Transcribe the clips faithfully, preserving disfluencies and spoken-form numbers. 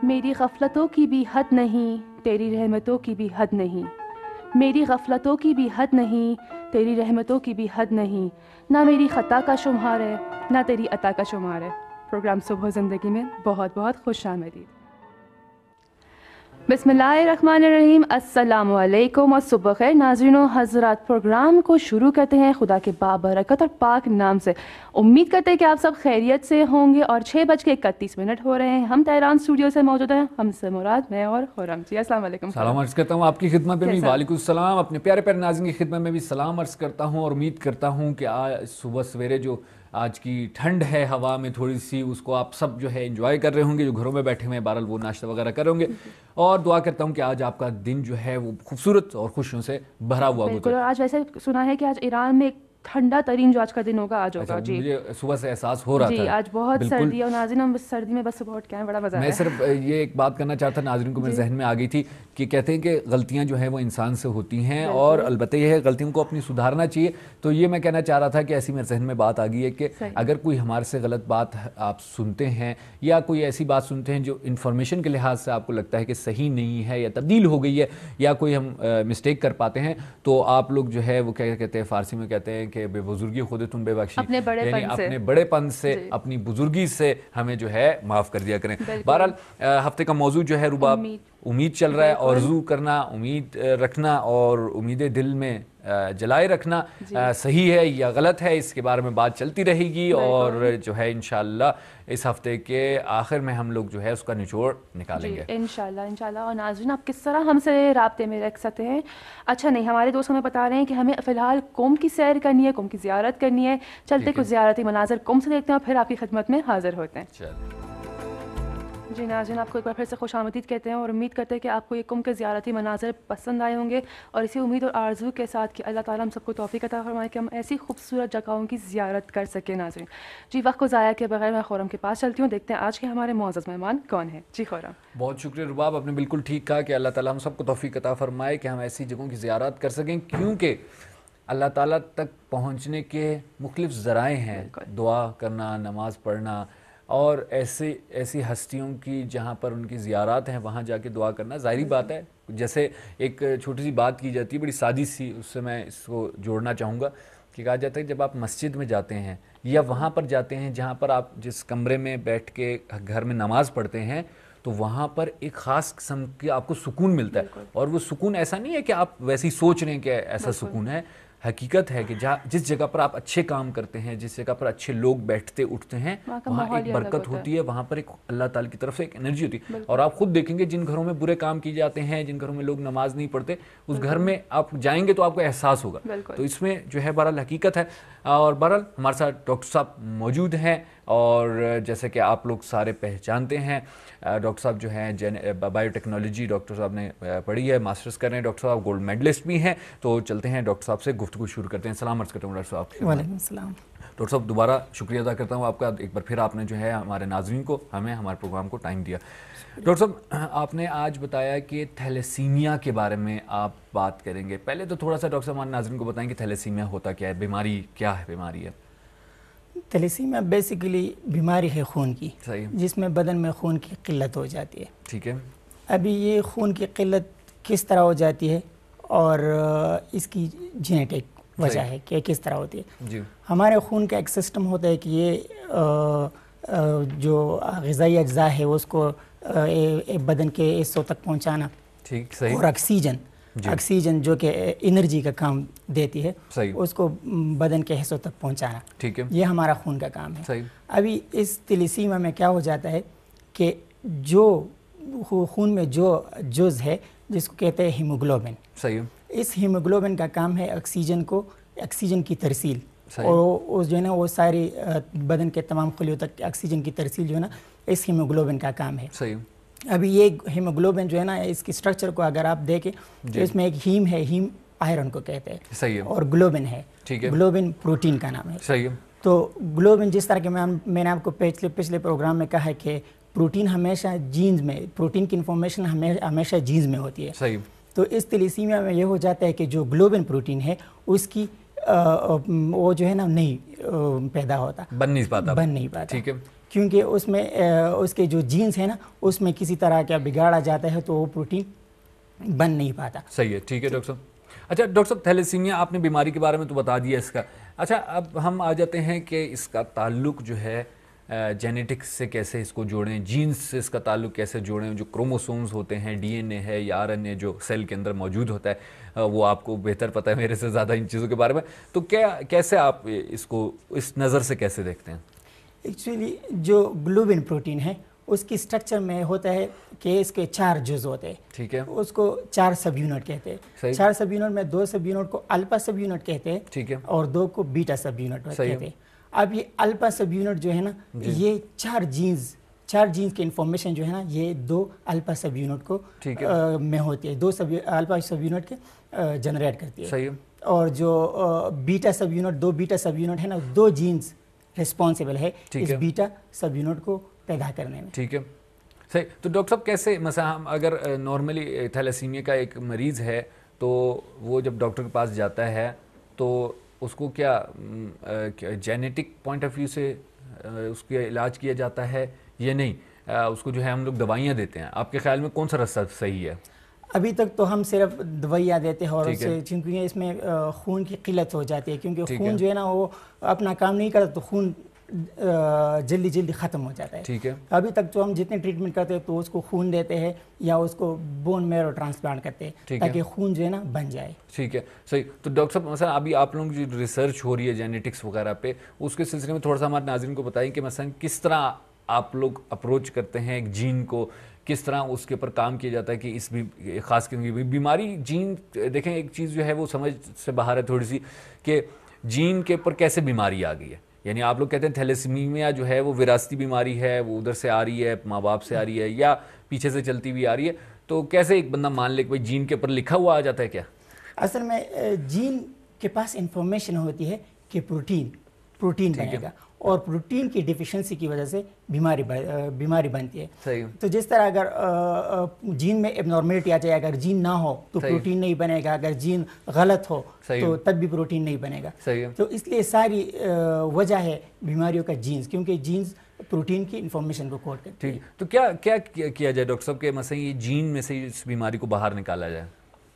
میری غفلتوں کی بھی حد نہیں، تیری رحمتوں کی بھی حد نہیں، میری غفلتوں کی بھی حد نہیں، تیری رحمتوں کی بھی حد نہیں، نہ میری خطا کا شمار ہے نہ تیری عطا کا شمار ہے۔ پروگرام صبح زندگی میں بہت بہت خوش آمدید۔ بسم اللہ الرحمن الرحیم، السلام علیکم اور صبح خیر ناظرین و حضرات۔ پروگرام کو شروع کرتے ہیں خدا کے بابرکت اور پاک نام سے۔ امید کرتے ہیں کہ آپ سب خیریت سے ہوں گے اور چھ بج کے اکتیس منٹ ہو رہے ہیں۔ ہم تہران اسٹوڈیو سے موجود ہیں، ہم سے مراد میں اور خرم جی۔ السلام علیکم۔ سلام عرض کرتا ہوں آپ کی خدمت میں بھی، وعلیکم السلام۔ اپنے پیارے پیارے ناظرین کی خدمت میں بھی سلام عرض کرتا ہوں اور امید کرتا ہوں کہ آج صبح سویرے جو آج کی ٹھنڈ ہے ہوا میں تھوڑی سی، اس کو آپ سب جو ہے انجوائے کر رہے ہوں گے، جو گھروں میں بیٹھے ہوئے ہیں بہرحال وہ ناشتہ وغیرہ کر رہے ہوں گے، اور دعا کرتا ہوں کہ آج آپ کا دن جو ہے وہ خوبصورت اور خوشیوں سے بھرا ہوا بالکل۔ اور آج ویسے سنا ہے کہ آج ایران میں ٹھنڈا ترین جو آج کا دن ہوگا آج ہوگا۔ جی مجھے صبح سے احساس ہو رہا تھا جی آج بہت سردی ہے اور ناظرین ہم سردی میں بس صبح اٹھ کے آئے، بڑا مزہ آیا۔ میں صرف یہ ایک بات کرنا چاہتا ناظرین کو، میرے ذہن میں آ گئی تھی کہ کہتے ہیں کہ غلطیاں جو ہیں وہ انسان سے ہوتی ہیں اور البتہ یہ ہے غلطیوں کو اپنی سدھارنا چاہیے۔ تو یہ میں کہنا چاہ رہا تھا کہ ایسی میرے ذہن میں بات آ گئی ہے کہ اگر کوئی ہمارے سے غلط بات آپ سنتے ہیں یا کوئی ایسی بات سنتے ہیں جو انفارمیشن کے لحاظ سے آپ کو لگتا ہے کہ صحیح نہیں ہے یا تبدیل ہو گئی ہے یا کوئی ہم مسٹیک کر پاتے ہیں، تو آپ لوگ جو ہے وہ کیا کہتے ہیں، فارسی میں کہتے ہیں کہ بے بزرگی خود تم بے بخشی، اپنے بڑے یعنی پن سے اپنے بڑے پن سے اپنی بزرگی سے ہمیں جو ہے معاف کر دیا کریں۔ بہرحال ہفتے کا موضوع جو ہے رباب امید چل رہا ہے، آرزو کرنا، امید رکھنا اور امیدیں دل میں جلائے رکھنا صحیح ہے یا غلط ہے، اس کے بارے میں بات چلتی رہے گی اور جو ہے انشاءاللہ اس ہفتے کے آخر میں ہم لوگ جو ہے اس کا نچوڑ نکالیں گے انشاءاللہ انشاءاللہ۔ اور ناظرین آپ کس طرح ہم سے رابطے میں رکھ سکتے ہیں؟ اچھا نہیں، ہمارے دوست ہمیں بتا رہے ہیں کہ ہمیں فی الحال قم کی سیر کرنی ہے، قم کی زیارت کرنی ہے، چلتے کچھ زیارتی مناظر قم سے دیکھتے ہیں اور پھر آپ کی خدمت میں حاضر ہوتے ہیں۔ جی ناظرین آپ کو ایک بار پھر سے خوش آمدید کہتے ہیں اور امید کرتے ہیں کہ آپ کو یہ قم کے زیارتی مناظر پسند آئے ہوں گے، اور اسی امید اور آرزو کے ساتھ کہ اللہ تعالیٰ ہم سب کو توفیق عطا فرمائے کہ ہم ایسی خوبصورت جگہوں کی زیارت کر سکیں۔ ناظرین جی وقت کو ضائع کے بغیر میں خورم کے پاس چلتی ہوں، دیکھتے ہیں آج کے ہمارے معزز مہمان کون ہیں۔ جی خورم۔ بہت شکریہ رباب، آپ نے بالکل ٹھیک کہا کہ اللہ تعالیٰ ہم سب کو توفیق عطا فرمائے کہ ہم ایسی جگہوں کی زیارت کر سکیں، کیونکہ اللہ تعالیٰ تک پہنچنے کے مختلف ذرائع ہیں، دعا کرنا، نماز پڑھنا اور ایسی ایسی ہستیوں کی جہاں پر ان کی زیارات ہیں وہاں جا کے دعا کرنا ظاہری بات ہے۔ جیسے ایک چھوٹی سی بات کی جاتی ہے بڑی سادی سی، اس سے میں اس کو جوڑنا چاہوں گا کہ کہا جاتا ہے کہ جب آپ مسجد میں جاتے ہیں یا وہاں پر جاتے ہیں جہاں پر آپ جس کمرے میں بیٹھ کے گھر میں نماز پڑھتے ہیں، تو وہاں پر ایک خاص قسم کی آپ کو سکون ملتا ہے، اور وہ سکون ایسا نہیں ہے کہ آپ ویسے ہی سوچ رہے ہیں کہ ایسا سکون ہے، حقیقت ہے کہ جہاں جس جگہ پر آپ اچھے کام کرتے ہیں، جس جگہ پر اچھے لوگ بیٹھتے اٹھتے ہیں، وہاں ایک برکت ہوتی ہے، وہاں پر ایک اللہ تعالی کی طرف سے ایک انرجی ہوتی ہے۔ اور آپ خود دیکھیں گے جن گھروں میں برے کام کیے جاتے ہیں، جن گھروں میں لوگ نماز نہیں پڑھتے، اس گھر میں آپ جائیں گے تو آپ کو احساس ہوگا۔ تو اس میں جو ہے بہرحال حقیقت ہے، اور بہرحال ہمارے ساتھ ڈاکٹر صاحب موجود ہیں، اور جیسے کہ آپ لوگ سارے پہچانتے ہیں ڈاکٹر صاحب جو ہیں بایو ٹیکنالوجی ڈاکٹر صاحب نے پڑھی ہے، ماسٹرز کر رہے ہیں، ڈاکٹر صاحب گولڈ میڈلسٹ بھی ہیں۔ تو چلتے ہیں ڈاکٹر صاحب سے گفتگو شروع کرتے ہیں۔ سلام عرض کرتا ہوں ڈاکٹر صاحب۔ وعلیکم السلام ڈاکٹر صاحب، دوبارہ شکریہ ادا کرتا ہوں آپ کا، ایک بار پھر آپ نے جو ہے ہمارے ناظرین کو، ہمیں، ہمارے پروگرام کو ٹائم دیا۔ ڈاکٹر صاحب آپ نے آج بتایا کہ تھیلیسیمیا کے بارے میں آپ بات کریں گے۔ پہلے تو تھوڑا سا ڈاکٹر صاحب ہمارے ناظرین کو بتائیں کہ تھیلیسیمیا ہوتا کیا ہے، بیماری کیا ہے، بیماری ہے؟ تھیلیسیمیا بیسیکلی بیماری ہے خون کی، جس میں بدن میں خون کی قلت ہو جاتی ہے۔ ٹھیک ہے۔ ابھی یہ خون کی قلت کس طرح ہو جاتی ہے اور اس کی جینیٹک وجہ ہے کہ کس طرح ہوتی ہے؟ جی ہمارے خون کا ایک سسٹم ہوتا ہے کہ یہ جو غذائی اجزاء ہے اس کو بدن کے حصوں تک پہنچانا، ٹھیک صحیح، اور آکسیجن آکسیجن جو کہ انرجی کا کام دیتی ہے، اس کو بدن کے حصوں تک پہنچانا، ٹھیک ہے، یہ ہمارا خون کا کام ہے۔ ابھی اس تھیلیسیمیا میں کیا ہو جاتا ہے کہ جو خون میں جو جز ہے جس کو کہتے ہیں ہیموگلوبن، صحیح، اس ہیموگلوبن کا کام ہے آکسیجن کو آکسیجن کی ترسیل، اور جو ہے نا وہ ساری بدن کے تمام خلیوں تک آکسیجن کی ترسیل جو ہے نا اس ہیموگلوبن کا کام ہے۔ صحیح۔ ابھی یہ ہیموگلوبن جو ہے نا اس کی سٹرکچر کو اگر آپ دیکھیں تو اس میں ایک ہیم ہے، ہیم آئرن کو کہتے ہیں، صحیح ہے، اور گلوبن ہے، ٹھیک ہے، گلوبن پروٹین کا نام ہے، صحیح ہے۔ تو گلوبن جس طرح کہ میں نے آپ کو پچھلے پچھلے پروگرام میں کہا ہے کہ پروٹین ہمیشہ جینز میں، پروٹین کی انفارمیشن ہمیشہ جینز میں ہوتی ہے، صحیح۔ تو اس تھیلیسیمیا میں یہ ہو جاتا ہے کہ جو گلوبن پروٹین ہے اس کی وہ جو ہے نا نہیں پیدا ہوتا, بن نہیں پاتا بن نہیں پاتا ٹھیک ہے, کیونکہ اس میں اس کے جو جینز ہیں نا اس میں کسی طرح کا بگاڑا جاتا ہے تو وہ پروٹین بن نہیں پاتا. صحیح ہے, ٹھیک ہے ڈاکٹر صاحب. اچھا ڈاکٹر صاحب, تھیلیسیمیا آپ نے بیماری کے بارے میں تو بتا دیا اس کا. اچھا اب ہم آ جاتے ہیں کہ اس کا تعلق جو ہے جینیٹکس سے کیسے اس کو جوڑیں, جینز سے اس کا تعلق کیسے جوڑیں, جو کروموسومز ہوتے ہیں, ڈی این اے ہے یا آر این اے جو سیل کے اندر موجود ہوتا ہے, وہ آپ کو بہتر پتہ ہے میرے سے زیادہ ان چیزوں کے بارے میں, تو کیا کیسے آپ اس کو اس نظر سے کیسے دیکھتے ہیں؟ ایکچولی جو گلوبن پروٹین ہے اس کی سٹرکچر میں ہوتا ہے کہ اس کے چار جز ہوتے ہیں, ٹھیک ہے, اس کو چار سب یونٹ کہتے ہیں. چار سب یونٹ میں دو سب یونٹ کو الفا سب یونٹ کہتے ہیں, ٹھیک ہے, اور دو کو بیٹا سب یونٹ کہتے ہیں. اب یہ الفا سب یونٹ جو ہے نا یہ چار جینز چار جینز کی انفارمیشن جو ہے نا یہ دو الفا سب یونٹ کو میں ہوتی ہے, دو سب الفا سب یونٹ کے جنریٹ کرتی ہے. اور جو بیٹا سب یونٹ دو بیٹا سب یونٹ ہے نا دو جینز ریسپانسبل ہے اس بیٹا سب یونٹ کو پیدا کرنے میں. ٹھیک ہے, صحیح. تو ڈاکٹر صاحب کیسے مثلا ہم اگر نارملی تھیلیسیمیا کا ایک مریض ہے تو وہ جب ڈاکٹر کے پاس جاتا ہے تو اس کو کیا جینیٹک پوائنٹ آف ویو سے اس کا علاج کیا جاتا ہے یا نہیں, اس کو جو ہے ہم لوگ دوائیاں دیتے ہیں, آپ کے خیال میں کون سا راستہ صحیح ہے؟ ابھی تک تو ہم صرف دوائیاں دیتے ہیں, اور چونکہ اس میں خون کی قلت ہو جاتی ہے, کیونکہ خون جو ہے نا وہ اپنا کام نہیں کرتا تو خون جلدی جلدی ختم ہو جاتا ہے. ٹھیک ہے, ابھی تک تو ہم جتنے ٹریٹمنٹ کرتے ہیں تو اس کو خون دیتے ہیں یا اس کو بون میرو ٹرانسپلانٹ کرتے ہیں تاکہ خون جو ہے نا بن جائے. ٹھیک ہے, صحیح. تو ڈاکٹر صاحب مثلا ابھی آپ لوگوں کی جو ریسرچ ہو رہی ہے جینیٹکس وغیرہ پہ, اس کے سلسلے میں تھوڑا سا ہمارے ناظرین کو بتائیں کہ مثلا کس طرح آپ لوگ اپروچ کرتے ہیں ایک جین کو, کس طرح اس کے اوپر کام کیا جاتا ہے کہ اس بھی خاص کر بیماری جین. دیکھیں ایک چیز جو ہے وہ سمجھ سے باہر ہے تھوڑی سی کہ جین کے اوپر کیسے بیماری آ گئی ہے. یعنی آپ لوگ کہتے ہیں تھیلیسیمیا جو ہے وہ وراثتی بیماری ہے, وہ ادھر سے آ رہی ہے, ماں باپ سے آ رہی ہے یا پیچھے سے چلتی ہوئی آ رہی ہے, تو کیسے ایک بندہ مان لے کہ بھائی جین کے اوپر لکھا ہوا آ جاتا ہے کیا؟ اصل میں جین کے پاس انفارمیشن ہوتی ہے کہ پروٹین پروٹین بنے گا, اور پروٹین کی ڈیفیشنسی کی وجہ سے بیماری بیماری بنتی ہے. صحیح. تو جس طرح اگر جین میں ایب نارملٹی آ جائے, اگر جین نہ ہو تو پروٹین نہیں بنے گا, اگر جین غلط ہو تو تب بھی پروٹین نہیں بنے گا. تو اس لیے ساری وجہ ہے بیماریوں کا جینز, کیونکہ جینز پروٹین کی انفارمیشن کو کوڈ کرتی ہے. تو کیا کیا کیا جائے ڈاکٹر صاحب کہ مثلا یہ جین میں سے اس بیماری کو باہر نکالا جائے؟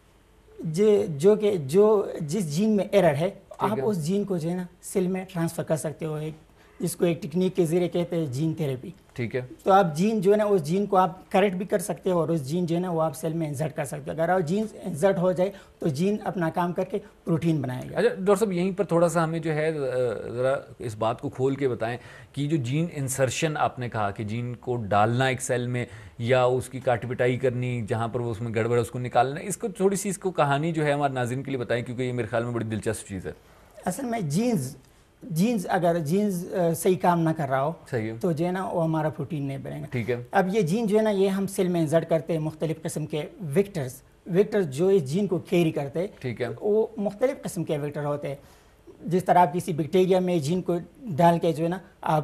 جو کہ جو جس جین میں ایرر ہے آپ اس جین کو جو ہے نا سیل میں ٹرانسفر کر سکتے ہو, ایک جس کو ایک ٹیکنیک کے ذریعے کہتے ہیں جین تھیراپی. ٹھیک ہے. تو آپ جین جو ہے نا اس جین کو آپ کریکٹ بھی کر سکتے ہو, اور اس جین جو ہے نا وہ آپ سیل میں انسرٹ کر سکتے ہو. اگر آپ جین انسرٹ ہو جائے تو جین اپنا کام کر کے پروٹین بنائے گا. اچھا ڈاکٹر صاحب یہیں پر تھوڑا سا ہمیں جو ہے ذرا اس بات کو کھول کے بتائیں کہ جو جین انسرشن آپ نے کہا کہ جین کو ڈالنا ایک سیل میں یا اس کی کاٹ پٹائی کرنی جہاں پر وہ اس میں گڑبڑ اس کو نکالنا, اس کو تھوڑی سی اس کو کہانی جو ہے ہمارے ناظرین کے لیے بتائیں, کیونکہ یہ میرے خیال میں بڑی دلچسپ چیز ہے. اصل میں جینز جینز اگر جینز صحیح کام نہ کر رہا ہو تو جو ہے نا وہ ہمارا پروٹین نہیں بنے گا. ٹھیک ہے. اب یہ جین جو ہے نا یہ ہم سیل میں انسرٹ کرتے ہیں مختلف قسم کے ویکٹرز ویکٹر جو اس جین کو کیری کرتے ہیں. ٹھیک ہے. وہ مختلف قسم کے ویکٹر ہوتے ہیں. جس طرح آپ کسی بیکٹیریا میں جین کو ڈال کے جو ہے نا آپ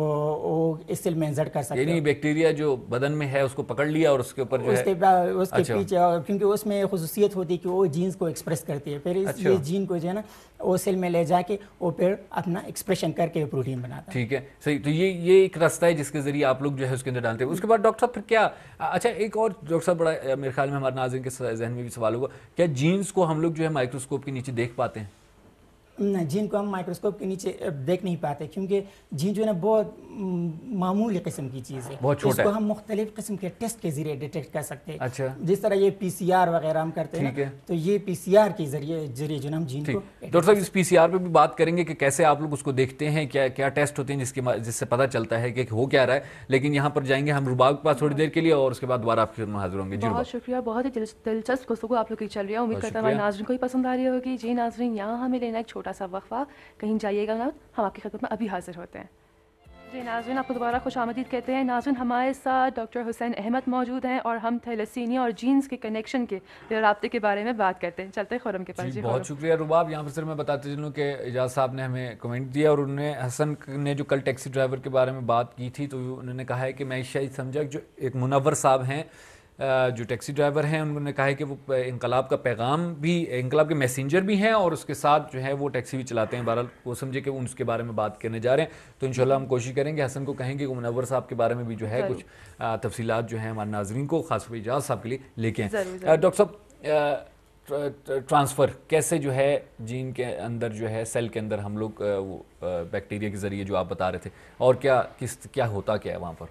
وہ اس سیل میں انسرٹ کر سکتے ہیں. یعنی بیکٹیریا جو بدن میں ہے اس کو پکڑ لیا اور اس کے اوپر جو ہے اس کے پیچھے, کیونکہ اس میں خصوصیت ہوتی ہے کہ وہ جینز کو ایکسپریس کرتی ہے, پھر اس یہ جین کو جو ہے نا وہ سیل میں لے جا کے وہ پھر اپنا ایکسپریشن کر کے پروٹین بناتا ہے. ٹھیک ہے, صحیح. تو یہ یہ ایک راستہ ہے جس کے ذریعے آپ لوگ جو ہے اس کے اندر ڈالتے ہیں. اس کے بعد ڈاکٹر صاحب پھر کیا, اچھا ایک اور ڈاکٹر صاحب بڑا میرے خیال میں ہمارے ناظرین کے ذہن میں بھی سوال ہوگا, کیا جینز کو ہم لوگ جو ہے مائکروسکوپ کے نیچے دیکھ پاتے ہیں؟ جین کو ہم مائکروسکوپ کے نیچے دیکھ نہیں پاتے, کیونکہ جین جو ہے نا بہت معمولی قسم کی چیز ہے, بہت چھوٹا ہے. اس کو ہم مختلف قسم کے ٹیسٹ کے ذریعے ڈیٹیکٹ کر سکتے ہیں. اچھا. جس طرح یہ پی سی آر وغیرہ ہم کرتے ہیں تو یہ پی سی آر کے ذریعے ذریعے جو ہم جین کو. ڈاکٹر صاحب اس پی سی آر پہ بھی بات کریں گے کہ کیسے آپ لوگ اس کو دیکھتے ہیں, کیا کیا ٹیسٹ ہوتے ہیں جس کے جس سے پتہ چلتا ہے کہ ہو کیا رہا ہے. لیکن یہاں پر جائیں گے ہم رباب کے پاس تھوڑی دیر کے لیے اور اس کے بعد دوبارہ آپ کے سامنے حاضر ہوں گے. جی بہت شکریہ, بہت ہی دلچسپ گفتگو آپ لوگ کی چل رہی ہے. امید کرتا ہوں ہمارے ناظرین کو ہی پسند آ رہی ہوگی. جی ناظرین, یہاں ہمیں لینا ایک چھوٹا سا وقفہ, کہیں جائیے گا نا, ہم آپ کی خدمت میں ابھی حاضر ہوتے ہیں. جی ناظرین, آپ کو دوبارہ خوش آمدید کہتے ہیں. ناظرین, ہمارے ساتھ ڈاکٹر حسین احمد موجود ہیں اور ہم تھیلیسیمیا اور جینز کے کنیکشن کے رابطے کے بارے میں بات کرتے ہیں. چلتے ہیں خرم کے پاس. جی بہت شکریہ رباب. یہاں پر صرف میں بتاتے چلوں کہ اعجاز صاحب نے ہمیں کمنٹ دیا اور انہوں نے حسن نے جو کل ٹیکسی ڈرائیور کے بارے میں بات کی تھی تو انہوں نے کہا ہے کہ میں شاید سمجھا جو ایک منور صاحب ہیں جو ٹیکسی ڈرائیور ہیں انہوں نے کہا ہے کہ وہ انقلاب کا پیغام بھی، انقلاب کے میسنجر بھی ہیں اور اس کے ساتھ جو ہے وہ ٹیکسی بھی چلاتے ہیں. بہرحال وہ سمجھے کہ وہ اس کے بارے میں بات کرنے جا رہے ہیں. تو انشاءاللہ ہم کوشش کریں گے، حسن کو کہیں گے کہ منور صاحب کے بارے میں بھی جو ہے کچھ تفصیلات جو ہیں ہمارے ناظرین کو، خاص طور پہ اجاز صاحب کے لیے لے کے آئیں. ڈاکٹر صاحب، ٹرانسفر کیسے جو ہے جین کے اندر جو ہے سیل کے اندر ہم لوگ بیکٹیریا کے ذریعے جو آپ بتا رہے تھے، اور کیا کس کیا ہوتا کیا ہے وہاں پر؟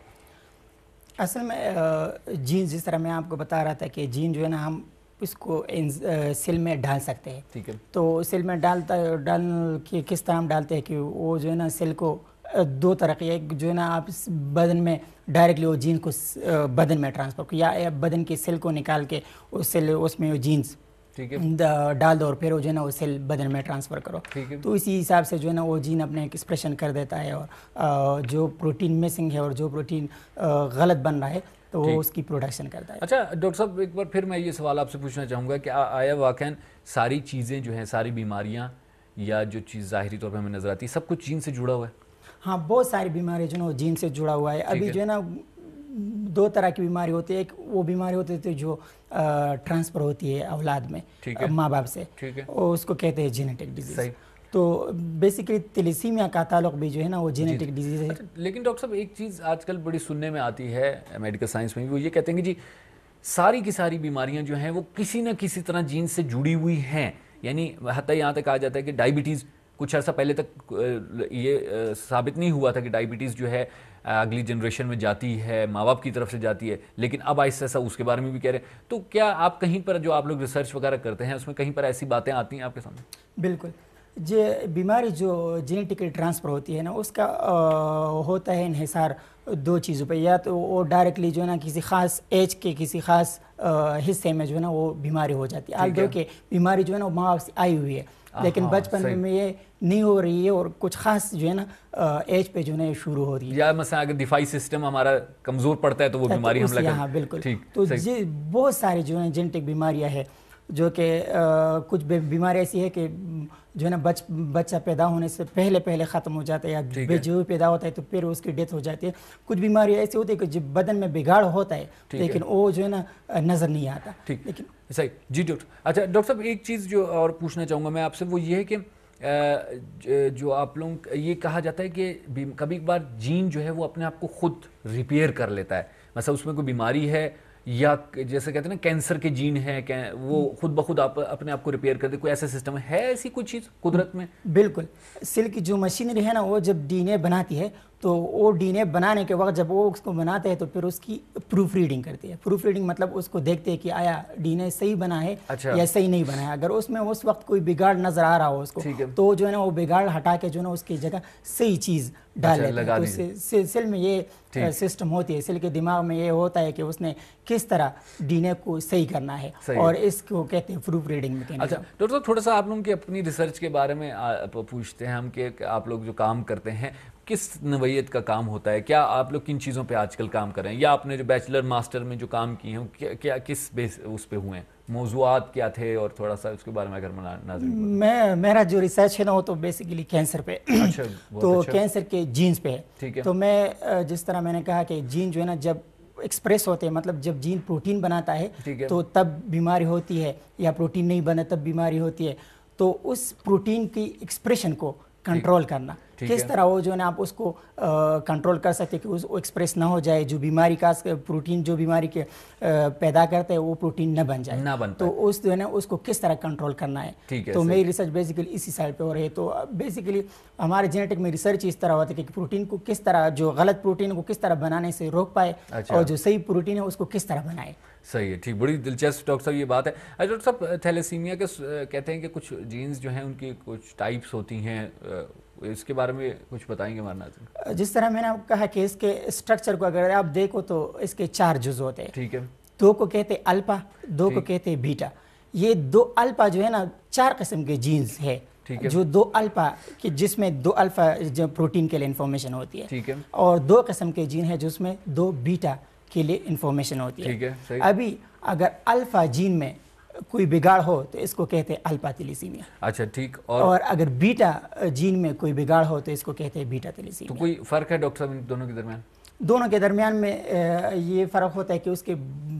اصل میں جین جس طرح میں آپ کو بتا رہا تھا کہ جین جو ہے نا ہم اس کو سیل میں ڈال سکتے ہیں. ٹھیک ہے. تو سیل میں ڈالتا ڈال کے کس طرح ہم ڈالتے ہیں کہ وہ جو ہے نا سیل کو دو طریقے، ایک جو ہے نا آپ بدن میں ڈائریکٹلی وہ جین کو بدن میں ٹرانسفر کو، یا بدن کے سیل کو نکال کے اس سیل اس میں وہ جینس ڈال دو اور پھر وہ جو ہے نا وہ سیل بدن میں ٹرانسفر کرو. تو اسی حساب سے جو ہے نا وہ جین اپنے ایکسپریشن کر دیتا ہے اور جو پروٹین مسنگ ہے اور جو پروٹین غلط بن رہا ہے تو وہ اس کی پروڈکشن کرتا ہے. اچھا ڈاکٹر صاحب، ایک بار پھر میں یہ سوال آپ سے پوچھنا چاہوں گا کہ آیا واقعاً ساری چیزیں جو ہیں، ساری بیماریاں یا جو چیز ظاہری طور پہ ہمیں نظر آتی ہے، سب کچھ جین سے جڑا ہوا ہے؟ ہاں، بہت ساری بیماری جو ہے نا وہ جین سے جڑا ہوا ہے. ابھی جو ہے نا دو طرح کی بیماری ہوتی ہے. ایک وہ بیماری ہوتی ہے جو ٹرانسفر ہوتی ہے اولاد میں ماں باپ سے، اور اس کو کہتے ہیں جینیٹک ڈیزیز. تو بیسیکلی تیلیسیمیا کا تعلق بھی جو ہے نا وہ جینیٹک ڈیزیز ہے. لیکن ڈاکٹر صاحب ایک چیز آج کل بڑی سننے میں آتی ہے میڈیکل سائنس میں، وہ یہ کہتے ہیں کہ جی ساری کی ساری بیماریاں جو ہیں وہ کسی نہ کسی طرح جین سے جڑی ہوئی ہیں. یعنی حتیٰ یہاں تک کہا جاتا ہے کہ ڈائبٹیز کچھ عرصہ پہلے تک یہ ثابت نہیں ہوا تھا کہ ڈائبٹیز جو ہے اگلی جنریشن میں جاتی ہے، ماں باپ کی طرف سے جاتی ہے، لیکن اب آہستہ آہستہ اس کے بارے میں بھی کہہ رہے ہیں. تو کیا آپ کہیں پر جو آپ لوگ ریسرچ وغیرہ کرتے ہیں اس میں کہیں پر ایسی باتیں آتی ہیں آپ کے سامنے؟ بالکل. جو بیماری جو جینیٹکلی ٹرانسفر ہوتی ہے نا اس کا ہوتا ہے انحصار دو چیزوں پہ. یا تو وہ ڈائریکٹلی جو ہے نا کسی خاص ایج کے کسی خاص حصے میں جو ہے نا وہ بیماری ہو جاتی ہے. آلدو کہ بیماری جو ہے نا وہ ماں باپ سے آئی ہوئی ہے، لیکن بچپن میں یہ نہیں ہو رہی ہے اور کچھ خاص جو ہے نا ایج پہ جو ہے نا شروع ہو رہی ہے. یا مثلا اگر دفاعی سسٹم ہمارا کمزور پڑتا ہے تو وہ بیماری ہم لگا. ہاں بالکل. تو یہ بہت ساری جو ہے جینیٹک بیماریاں ہیں جو کہ کچھ بیماری ایسی ہے کہ جو ہے نا بچ بچہ پیدا ہونے سے پہلے پہلے ختم ہو جاتا ہے، یا جو پیدا ہوتا ہے تو پھر اس کی ڈیتھ ہو جاتی ہے. کچھ بیماری ایسی ہوتی ہے کہ جب بدن میں بگاڑ ہوتا ہے لیکن وہ جو ہے نا نظر نہیں آتا. لیکن صحیح. جی ڈاکٹر. اچھا ڈاکٹر صاحب ایک چیز جو اور پوچھنا چاہوں گا میں آپ سے وہ یہ ہے کہ جو آپ لوگ یہ کہا جاتا ہے کہ کبھی کبھار جین جو ہے وہ اپنے آپ کو خود ریپیئر کر لیتا ہے. مثلا اس میں کوئی بیماری ہے یا جیسے کہتے ہیں نا کینسر کے جین ہے کہ وہ خود بخود آپ اپنے آپ کو ریپیئر کر دے، کوئی ایسا سسٹم ہے ایسی کوئی چیز قدرت میں؟ بالکل. سیل کی جو مشینری ہے نا وہ جب ڈی این اے بناتی ہے تو وہ ڈی این اے بنانے کے وقت جب وہ اس کو بناتے ہیں تو پھر اس کی پروف ریڈنگ کرتی ہے. پروف ریڈنگ مطلب اس کو دیکھتے ہیں کہ آیا ڈی این اے صحیح بنا ہے یا صحیح نہیں بنا ہے. اگر اس میں اس وقت کوئی بگاڑ نظر آ رہا ہو اس کو تو جو ہے نا وہ بگاڑ ہٹا کے جو ہے نا اس کی جگہ صحیح چیز ڈال لیتے ہیں. تو سیل میں یہ سسٹم ہوتی ہے، سیل کے دماغ میں یہ ہوتا ہے کہ اس نے کس طرح ڈی این اے کو صحیح کرنا ہے، اور اس کو کہتے ہیں پروف ریڈنگ میکینزم. اچھا ڈاکٹر صاحب تھوڑا سا آپ لوگوں کی اپنی ریسرچ کے بارے میں پوچھتے ہیں ہم کہ آپ لوگ جو کام کرتے ہیں کس نوعیت کا کام ہوتا ہے؟ کیا آپ لوگ کن چیزوں پہ آج کل کام کر رہے ہیں، یا آپ نے جو بیچلر ماسٹر میں جو کام کیے ہیں کیا کس بیس اس پہ ہوئے ہیں، موضوعات کیا تھے، اور تھوڑا سا اس کے بارے میں اگر ناظرین؟ میں میرا جو ریسرچ ہے نا وہ تو بیسیکلی کینسر پہ. اچھا. تو کینسر کے جینز پہ ہے. تو میں جس طرح میں نے کہا کہ جین جو ہے نا جب ایکسپریس ہوتے ہیں، مطلب جب جین پروٹین بناتا ہے تو تب بیماری ہوتی ہے، یا پروٹین نہیں بنا تب بیماری ہوتی ہے. تو اس پروٹین کی ایکسپریشن کو کنٹرول کرنا، کس طرح وہ جو ہے نا آپ اس کو کنٹرول کر سکتے کہ وہ ایکسپریس نہ ہو جائے، جو بیماری کا پروٹین جو بیماری کے پیدا کرتے ہیں وہ پروٹین نہ بن جائے. تو اس جو ہے نا اس کو کس طرح کنٹرول کرنا ہے. تو میری ریسرچ بیسیکلی اسی سائڈ پہ ہو رہی ہے. تو بیسیکلی ہمارے جینیٹک میں ریسرچ اس طرح ہوتا ہے کہ پروٹین کو کس طرح، جو غلط پروٹین کو کس طرح بنانے سے روک پائے، اور جو صحیح پروٹین ہے اس کو کس طرح بنائے. صحیح ہے. ٹھیک. بڑی دلچسپ ڈاکٹر صاحب یہ بات ہے. ڈاکٹر صاحب تھیلیسیمیا کے کہتے ہیں کہ کچھ جینز جو ہیں ان کی کچھ ٹائپس ہوتی ہیں، اس کے بارے میں کچھ بتائیں گے ہمارے ناظرین؟ جس طرح میں نے آپ کہا کہ اس کے اسٹرکچر کو اگر آپ دیکھو تو اس کے چار جز ہوتے ہیں. ٹھیک ہے. دو کو کہتے ہیں الفا، دو کو کہتے ہیں بیٹا. یہ دو الفا جو ہے نا چار قسم کے جینز ہے جو دو الفا کہ جس میں دو الفا جو پروٹین کے لیے انفارمیشن ہوتی ہے، اور دو قسم کے جین ہے جس میں دو بیٹا کے لیے انفارمیشن ہوتی ہے. ابھی اگر الفا جین میں کوئی بگاڑ ہو تو اس کو کہتے ہیں الفا تھیلیسیمیا. اچھا ٹھیک. اور اگر بیٹا جین میں کوئی بگاڑ ہو تو اس کو کہتے ہیں بیٹا تھیلیسیمیا. تو کوئی فرق ہے ڈاکٹر صاحب ان دونوں کے درمیان؟ دونوں کے درمیان میں یہ فرق ہوتا ہے کہ اس کے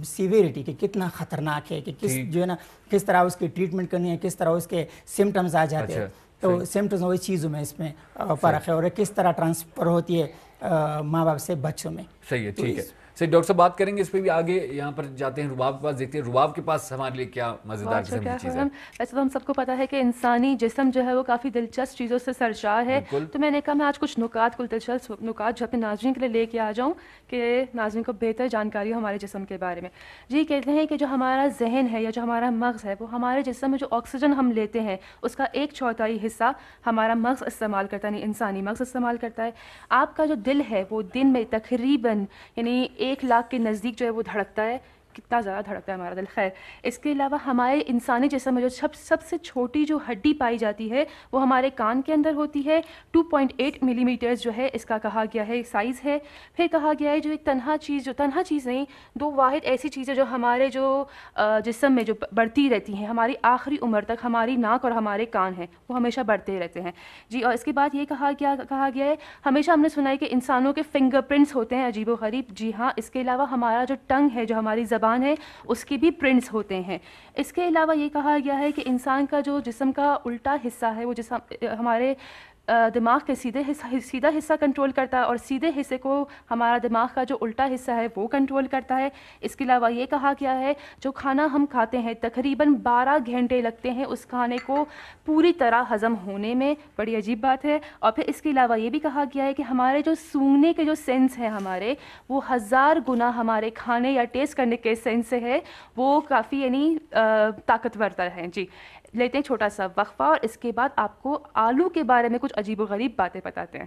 سیویریٹی کہ کتنا خطرناک ہے, کہ کس جو ہے نا کس طرح اس کی ٹریٹمنٹ کرنی ہے, کس طرح اس کے سمٹمز آ جاتے ہیں. تو سمٹمز وہی چیزوں میں اس میں فرق ہے, اور کس طرح ٹرانسفر ہوتی ہے ماں باپ سے بچوں میں. صحیح ہے, ٹھیک ہے. صحیح, ڈاکٹر صاحب بات کریں گے اس پہ بھی آگے. یہاں پر جاتے ہیں رباب کے پاس, دیکھتے ہیں رباب کے پاس ہمارے لیے کیا مزیدار قسم کی چیز ہے. ویسے تو ہم سب کو پتہ ہے کہ انسانی جسم جو ہے وہ کافی دلچسپ چیزوں سے سرشار ہے, تو میں نے کہا میں آج کچھ نکات, کچھ دلچسپ نکات جو اپنے ناظرین کے لیے لے کے آ جاؤں کہ ناظرین کو بہتر جانکاری ہو ہمارے جسم کے بارے میں. جی کہتے ہیں کہ جو ہمارا ذہن ہے یا جو ہمارا مغز ہے وہ ہمارے جسم میں جو آکسیجن ہم لیتے ہیں اس کا ایک چوتھائی حصہ ہمارا مغز استعمال کرتا ہے, یعنی انسانی مغز استعمال کرتا ہے. آپ کا جو دل ہے وہ دن میں تقریباً یعنی ایک لاکھ کے نزدیک جو ہے وہ دھڑکتا ہے. کتنا زیادہ دھڑکتا ہے ہمارا دل. خیر, اس کے علاوہ ہمارے انسانی جسم میں جو سب سب سے چھوٹی جو ہڈی پائی جاتی ہے وہ ہمارے کان کے اندر ہوتی ہے. Two point eight millimetres جو ہے اس کا کہا گیا ہے سائز ہے. پھر کہا گیا ہے جو ایک تنہا چیز, جو تنہا چیز نہیں, دو واحد ایسی چیزیں جو ہمارے جو جسم میں جو بڑھتی رہتی ہیں ہماری آخری عمر تک, ہماری ناک اور ہمارے کان ہیں وہ ہمیشہ بڑھتے رہتے ہیں. جی, اور اس کے بعد یہ کہا گیا کہا گیا ہے ہمیشہ ہم نے سنا ہے کہ انسانوں کے فنگر پرنٹس ہوتے ہیں عجیب و غریب. جی ہاں, اس کے علاوہ ہمارا جو ٹنگ ہے, جو ہماری زبان ہے, اس کے بھی پرنٹس ہوتے ہیں. اس کے علاوہ یہ کہا گیا ہے کہ انسان کا جو جسم کا الٹا حصہ ہے وہ جسم ہمارے دماغ کے سیدھے حصہ سیدھا حصہ کنٹرول کرتا ہے, اور سیدھے حصے کو ہمارا دماغ کا جو الٹا حصہ ہے وہ کنٹرول کرتا ہے. اس کے علاوہ یہ کہا گیا ہے جو کھانا ہم کھاتے ہیں تقریباً بارہ گھنٹے لگتے ہیں اس کھانے کو پوری طرح ہضم ہونے میں. بڑی عجیب بات ہے. اور پھر اس کے علاوہ یہ بھی کہا گیا ہے کہ ہمارے جو سونگنے کے جو سینس ہیں ہمارے, وہ ہزار گنا ہمارے کھانے یا ٹیسٹ کرنے کے سینس سے ہے, وہ کافی یعنی طاقتور ہے. جی, لیتے ہیں چھوٹا سا وقفہ اور اس کے بعد آپ کو آلو کے بارے میں کچھ عجیب و غریب باتیں بتاتے ہیں.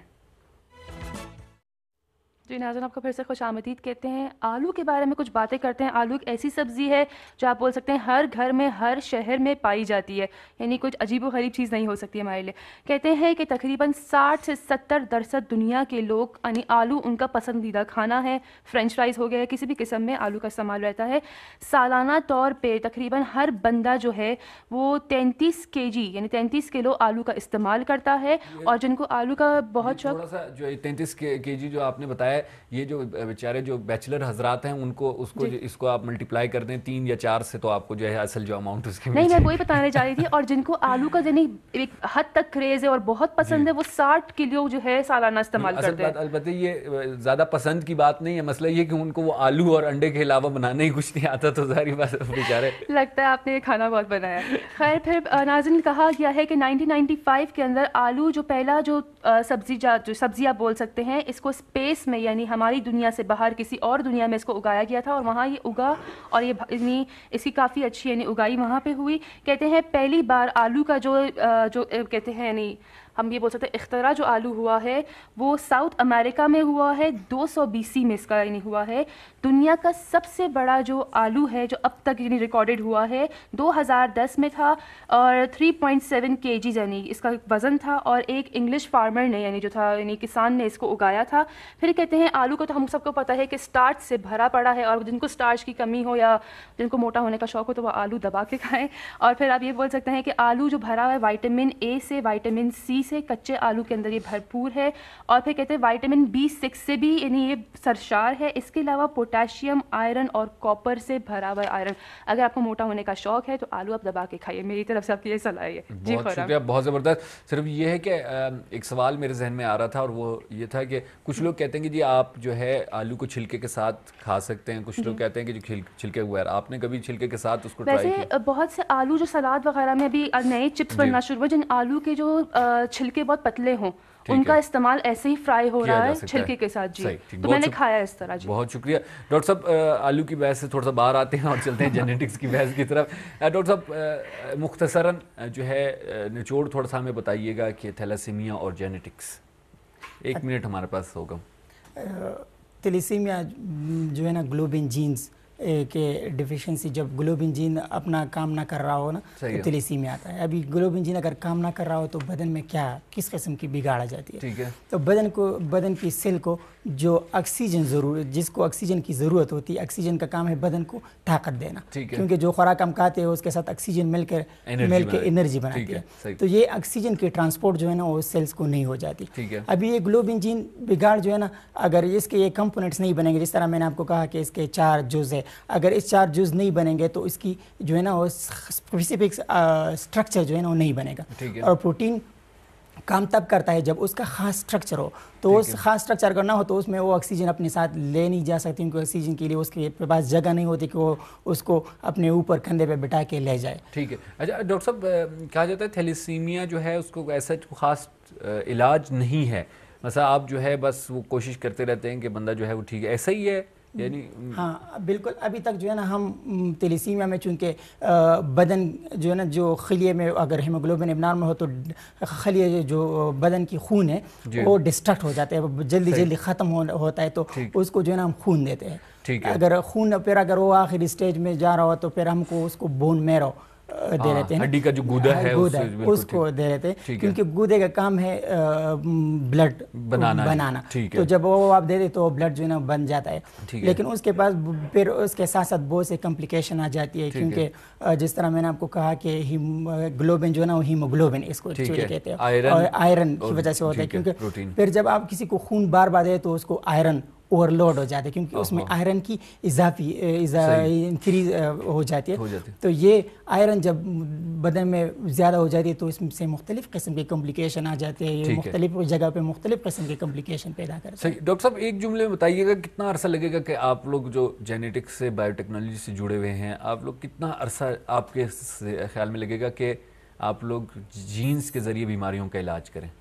جی ناظرین, آپ کو پھر سے خوش آمدید کہتے ہیں. آلو کے بارے میں کچھ باتیں کرتے ہیں. آلو ایک ایسی سبزی ہے جو آپ بول سکتے ہیں ہر گھر میں, ہر شہر میں پائی جاتی ہے, یعنی کچھ عجیب و غریب چیز نہیں ہو سکتی ہمارے لیے. کہتے ہیں کہ تقریباً ساٹھ سے ستر درصد دنیا کے لوگ یعنی آلو ان کا پسندیدہ کھانا ہے. فرینچ فرائز ہو گیا, کسی بھی قسم میں آلو کا استعمال رہتا ہے. سالانہ طور پہ تقریباً ہر بندہ جو ہے وہ تینتیس کے جی یعنی تینتیس کلو آلو کا استعمال کرتا ہے. اور جن کو آلو کا بہت شوق, تھوڑا سا جو تینتیس کے جی جو آپ نے بتایا, یہ جو بیچارے جو بیچلر حضرات ہیں ان کو اس کو اس کو آپ ملٹیپلائی کر دیں تین یا چار سے, تو آپ کو جو ہے اصل جو اماؤنٹ اس کی نہیں, میں وہی بتانے جا رہی تھی. اور جن کو آلو کا یعنی ایک حد تک کریز ہے اور بہت پسند ہے, وہ ساٹھ کلو جو ہے سالانہ استعمال کرتے ہیں. البتہ یہ زیادہ پسند کی بات نہیں ہے, مسئلہ یہ کہ ان کو وہ آلو اور انڈے کے علاوہ بنانا ہی کچھ نہیں آتا, تو ظاہری بات بیچارے لگتا ہے آپ نے یہ کھانا بہت بنایا. خیر, پھر ناظرین کہا گیا ہے کہ نائنٹین نائنٹی فائیو کے اندر آلو جو پہلا جو سبزی جات جو سبزی آپ بول سکتے ہیں, اس کو اسپیس میں یعنی ہماری دنیا سے باہر کسی اور دنیا میں اس کو اگایا گیا تھا, اور وہاں یہ اگا اور یہ یعنی اس کی کافی اچھی یعنی اگائی وہاں پہ ہوئی. کہتے ہیں پہلی بار آلو کا جو جو کہتے ہیں یعنی ہم یہ بول سکتے ہیں اختراع جو آلو ہوا ہے وہ ساؤتھ امریکہ میں ہوا ہے, دو سو بی سی میں اس کا یعنی ہوا ہے. دنیا کا سب سے بڑا جو آلو ہے جو اب تک یعنی ریکارڈڈ ہوا ہے دو ہزار دس میں تھا, اور تھری پوائنٹ سیون کے جی یعنی اس کا وزن تھا, اور ایک انگلش فارمر نے یعنی جو تھا یعنی کسان نے اس کو اگایا تھا. پھر کہتے ہیں آلو کو تو ہم سب کو پتہ ہے کہ اسٹارچ سے بھرا پڑا ہے, اور جن کو اسٹارچ کی کمی ہو یا جن کو موٹا ہونے کا شوق ہو تو وہ آلو دبا کے کھائیں. اور پھر آپ یہ بول سکتے ہیں کہ آلو جو بھرا ہوا ہے وائٹامن اے سے, وائٹامن سی سے, کچے آلو کے اندر یہ بھرپور ہے. اور پھر کہتے ہیں وائٹامن بی سکس سے بھی یعنی یہ سرشار ہے. اس کے علاوہ پوٹاشیم, آئرن اور کاپر سے بھرا ہوا آئرن. اگر آپ کو موٹا ہونے کا شوق ہے تو آلو آپ دبا کے کھائیے, میری طرف سے آپ کی یہ صلاح ہے. جی بہت شکریہ, بہت زبردست. صرف یہ ہے کہ ایک سوال میرے ذہن میں آ رہا تھا, اور وہ یہ تھا کہ کچھ لوگ کہتے ہیں کہ جی آپ جو ہے آلو کو چھلکے کے ساتھ کھا سکتے ہیں, کچھ لوگ کہتے ہیں کہ جو چھلکے ہوئے, آپ نے کبھی چھلکے کے ساتھ اس کو ٹرائی کیا؟ ویسے بہت سے آلو جو سلاد وغیرہ میں بھی نئے چپس بننا شروع ہوئے جن آلو کے جو چھلکے بہت پتلے ہوں, ان کا استعمال ایسے ہی فرائی ہو رہا ہے چھلکے کے ساتھ. جی, تو میں نے کھایا اس طرح. جی بہت شکریہ ڈاکٹر صاحب. آلو کی بحث سے تھوڑا سا باہر آتے ہیں اور چلتے ہیں جینیٹکس کی بحث کی طرف. ڈاکٹر صاحب مختصراً جو ہے نچوڑ تھوڑا سا ہمیں بتائیے گا کہ تھیلاسیمیا اور جینیٹکس, ایک منٹ ہمارے پاس ہوگا. تھیلیسیمیا جو ہے نا گلوبن جینز کہ ڈیفیشنسی, جب گلوبن جین اپنا کام نہ کر رہا ہو نا تو تھیلیسیمیا آتا ہے. ابھی گلوبن جین اگر کام نہ کر رہا ہو تو بدن میں کیا کس قسم کی بگاڑ آ جاتی ہے. ٹھیک ہے, تو بدن کو بدن کی سیل کو جو آکسیجن ضرور جس کو آکسیجن کی ضرورت ہوتی ہے, آکسیجن کا کام ہے بدن کو طاقت دینا, کیونکہ جو خوراک ہم کھاتے ہیں اس کے ساتھ آکسیجن مل کر مل کے انرجی بناتی ہے. تو یہ آکسیجن کی ٹرانسپورٹ جو ہے نا وہ سیلس کو نہیں ہو جاتی. ابھی یہ گلوبن جین بگاڑ جو ہے نا, اگر اس کے یہ کمپوننٹس نہیں بنیں گے, جس طرح میں نے آپ کو کہا کہ اس کے چار جزء اگر اس چار جز نہیں بنیں گے تو اس کی جو ہے نا وہ اسپیسیفک اسٹرکچر جو ہے نا وہ نہیں بنے گا. اور پروٹین کام تب کرتا ہے جب اس کا خاص اسٹرکچر ہو, تو اس خاص اسٹرکچر اگر نہ ہو تو اس میں وہ آکسیجن اپنے ساتھ لے نہیں جا سکتی, کیونکہ آکسیجن کے لیے اس کے پاس جگہ نہیں ہوتی کہ وہ اس کو اپنے اوپر کندھے پہ بٹھا کے لے جائے. ٹھیک ہے. اچھا ڈاکٹر صاحب, کہا جاتا ہے تھیلیسیمیا جو ہے اس کو ایسا خاص علاج نہیں ہے, مثلا آپ جو ہے بس وہ کوشش کرتے رہتے ہیں کہ بندہ جو ہے وہ ٹھیک ہے, ایسا ہی ہے یعنی؟ ہاں بالکل. ابھی تک جو ہے نا ہم تیلیسیمیا میں چونکہ بدن جو ہے نا جو خلیے میں اگر ہیموگلوبن ابنارمل ہو تو خلیے جو بدن کی خون ہے وہ ڈسٹرکٹ ہو جاتے ہیں, جلدی جلدی ختم ہوتا ہے, تو اس کو جو ہے نا ہم خون دیتے ہیں. اگر خون پھر اگر وہ آخری اسٹیج میں جا رہا ہو تو پھر ہم کو اس کو بون میرو دے رہتے ہیں, ہڈی کا جو گودا ہے اس کو دے رہتے ہیں, کیونکہ گودے کا کام ہے بلڈ بنانا, تو جب وہ آپ دے دیں تو بلڈ جو ہے نا بن جاتا ہے. لیکن اس کے پاس پھر اس کے ساتھ ساتھ بہت سے کمپلیکیشن آ جاتی ہے, کیونکہ جس طرح میں نے آپ کو کہا کہ گلوبن جو ہے نا وہ ہیموگلوبن اس کو کہتے ہیں, اور آئرن کی وجہ سے ہوتا ہے, کیونکہ پھر جب آپ کسی کو خون بار بار دیں تو اس کو آئرن اوور لوڈ ہو جاتا ہے, کیونکہ اس میں آئرن کی اضافی انکریز ہو جاتی ہے. تو یہ آئرن جب بدن میں زیادہ ہو جاتی ہے تو اس سے مختلف قسم کے کمپلیکیشن آ جاتے ہیں, یہ مختلف جگہ پہ مختلف قسم کے کمپلیکیشن پیدا کرتے ہیں. ڈاکٹر صاحب ایک جملے میں بتائیے گا کتنا عرصہ لگے گا کہ آپ لوگ جو جینیٹکس سے بایو ٹیکنالوجی سے جڑے ہوئے ہیں, آپ لوگ کتنا عرصہ آپ کے خیال میں لگے گا کہ آپ لوگ جینز کے ذریعے بیماریوں کا علاج کریں؟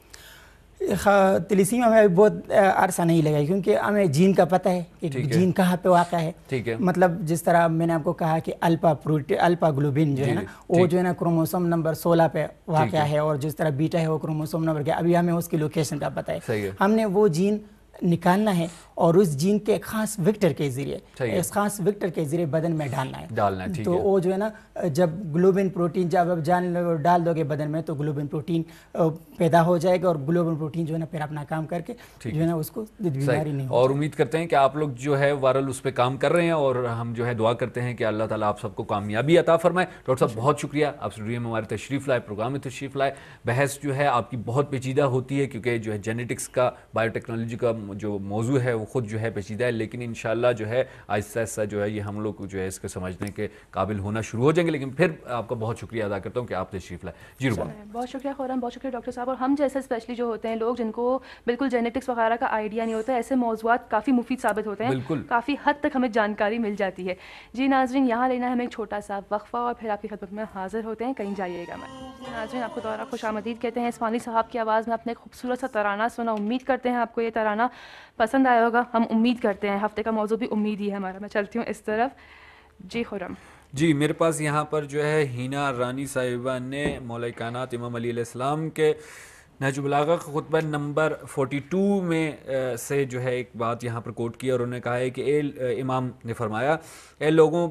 تیلیسیمیا میں بہت عرصہ نہیں لگا, کیونکہ ہمیں جین کا پتہ ہے کہ جین کہاں پہ واقع ہے. مطلب جس طرح میں نے آپ کو کہا کہ الفا پروٹین الفا گلوبن جو ہے نا وہ جو ہے نا کروموسوم نمبر سولہ پہ واقع ہے, اور جس طرح بیٹا ہے وہ کروموسوم نمبر کیا, ابھی ہمیں اس کی لوکیشن کا پتہ ہے. ہم نے وہ جین نکالنا ہے اور اس جین کے ایک خاص وکٹر کے ذریعے ایک خاص وکٹر کے ذریعے بدن میں ڈالنا ہے ڈالنا ہے تو وہ جو ہے نا جب گلوبن پروٹین جب آپ جان ڈال دو گے بدن میں تو گلوبن پروٹین پیدا ہو جائے گا, اور گلوبن پروٹین جو ہے نا پھر اپنا کام کر کے جو ہے نا اس کو بیماری نہیں. اور امید کرتے ہیں کہ آپ لوگ جو ہے وائرل اس پہ کام کر رہے ہیں, اور ہم جو ہے دعا کرتے ہیں کہ اللہ تعالیٰ آپ سب کو کامیابی عطا فرمائے. ڈاکٹر صاحب بہت شکریہ, آپ اسٹوڈیو میں ہمارے تشریف لائے, پروگرام میں تشریف لائے. بحث جو ہے آپ کی بہت پیچیدہ ہوتی ہے, کیونکہ جو ہے جینیٹکس کا بایو ٹیکنالوجی کا جو موضوع ہے وہ خود جو ہے پیچیدہ ہے, لیکن انشاءاللہ جو ہے آہستہ آہستہ جو ہے یہ ہم لوگ جو ہے اس کو سمجھنے کے قابل ہونا شروع ہو جائیں گے. لیکن پھر آپ کا بہت شکریہ ادا کرتا ہوں کہ آپ تشریف لائے. جی روبا. بہت شکریہ خورم, بہت شکریہ ڈاکٹر صاحب. اور ہم جیسے اسپیشلی جو ہوتے ہیں لوگ جن کو بالکل جینیٹکس وغیرہ کا آئیڈیا نہیں ہوتا, ایسے موضوعات کافی مفید ثابت ہوتے ہیں, کافی حد تک ہمیں جانکاری مل جاتی ہے. جی ناظرین, یہاں لینا ہے ہمیں ایک چھوٹا سا وقفہ اور پھر آپ کی خدمت میں حاضر ہوتے ہیں, کہیں جائیے گا. میں ناظرین آپ کو دوبارہ خوش آمدید کہتے ہیں. اسماعیلی صاحب کی آواز میں اپنے خوبصورت سا ترانہ سنا, امید کرتے ہیں آپ کو یہ ترانہ پسند آیا ہوگا. ہم امید کرتے ہیں, ہفتے کا موضوع بھی امید ہی ہے ہمارا. میں چلتی ہوں اس طرف. جی خرم. جی میرے پاس یہاں پر جو ہے ہینا رانی صاحبہ نے مولا کائنات امام علی علیہ السلام کے نہج البلاغہ کا خطبہ نمبر فورٹی ٹو میں سے جو ہے ایک بات یہاں پر کوٹ کی, اور انہوں نے کہا ہے کہ اے امام نے فرمایا, اے لوگوں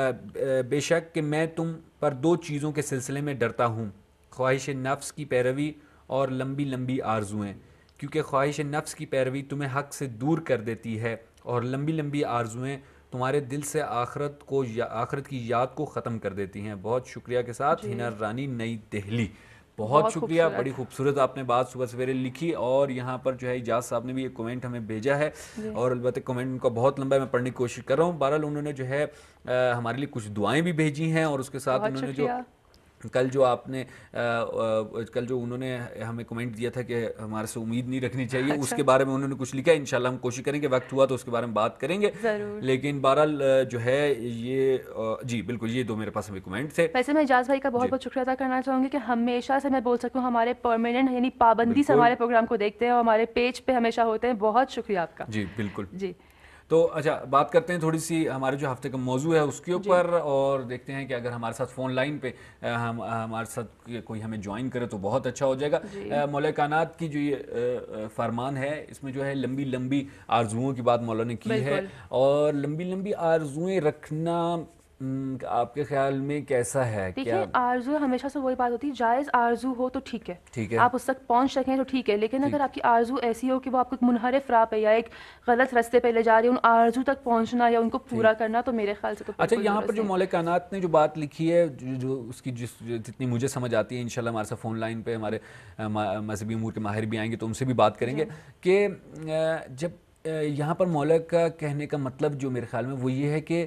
بے شک کہ میں تم پر دو چیزوں کے سلسلے میں ڈرتا ہوں, خواہش نفس کی پیروی اور لمبی لمبی آرزوئیں, کیونکہ خواہش نفس کی پیروی تمہیں حق سے دور کر دیتی ہے, اور لمبی لمبی آرزوئیں تمہارے دل سے آخرت کو یا آخرت کی یاد کو ختم کر دیتی ہیں. بہت شکریہ کے ساتھ ہینا رانی, نئی دہلی. بہت شکریہ, بڑی خوبصورت آپ نے بات صبح سویرے لکھی. اور یہاں پر جو ہے اجاز صاحب نے بھی ایک کومنٹ ہمیں بھیجا ہے, اور البتہ کومنٹ ان کا بہت لمبا ہے, میں پڑھنے کی کوشش کر رہا ہوں. بہرحال انہوں نے جو ہے ہمارے لیے کچھ دعائیں بھی بھیجی ہیں, اور اس کے ساتھ انہوں نے جو کل جو آپ نے کل جو انہوں نے ہمیں کمنٹ دیا تھا کہ ہمارے سے امید نہیں رکھنی چاہیے, اس کے بارے میں انہوں نے کچھ لکھا ہے. انشاءاللہ ہم کوشش کریں گے, وقت ہوا تو اس کے بارے میں بات کریں گے. لیکن بہرحال جو ہے یہ جی بالکل یہ دو میرے پاس ہمیں کمنٹ تھے. ویسے میں اجاز بھائی کا بہت بہت شکریہ ادا کرنا چاہوں گی کہ ہمیشہ سے میں بول سکوں ہمارے پرماننٹ یعنی پابندی سے ہمارے پروگرام کو دیکھتے ہیں اور ہمارے پیج پہ ہمیشہ ہوتے ہیں. بہت شکریہ آپ کا. جی بالکل. جی تو اچھا بات کرتے ہیں تھوڑی سی ہمارے جو ہفتے کا موضوع ہے اس کے اوپر, اور دیکھتے ہیں کہ اگر ہمارے ساتھ فون لائن پہ ہم ہمارے ساتھ کوئی ہمیں جوائن کرے تو بہت اچھا ہو جائے گا. مولا کائنات کی جو یہ فرمان ہے اس میں جو ہے لمبی لمبی آرزوؤں کی بات مولا نے کی ہے, اور لمبی لمبی آرزوئیں رکھنا آپ کے خیال میں کیسا ہے؟ دیکھیے آرزو ہمیشہ سے وہی بات ہوتی ہے, جائز آرزو ہو تو ٹھیک ہے, ٹھیک ہے آپ اس تک پہنچ سکیں تو ٹھیک ہے, لیکن اگر آپ کی آرزو ایسی ہو کہ وہ آپ کو ایک منحرف راہ پہ یا ایک غلط راستے پہ لے جا رہی ہے, ان آرزو تک پہنچنا یا ان کو پورا کرنا تو میرے خیال سے تو اچھا. یہاں پر جو مولا کائنات نے جو بات لکھی ہے, جو اس کی جس جتنی مجھے سمجھ آتی ہے, انشاءاللہ ہمارے ساتھ فون لائن پہ ہمارے مذہبی امور کے ماہر بھی آئیں گے تو ان سے بھی بات کریں گے, کہ جب یہاں پر مولا کا کہنے کا مطلب جو میرے خیال میں وہ یہ ہے کہ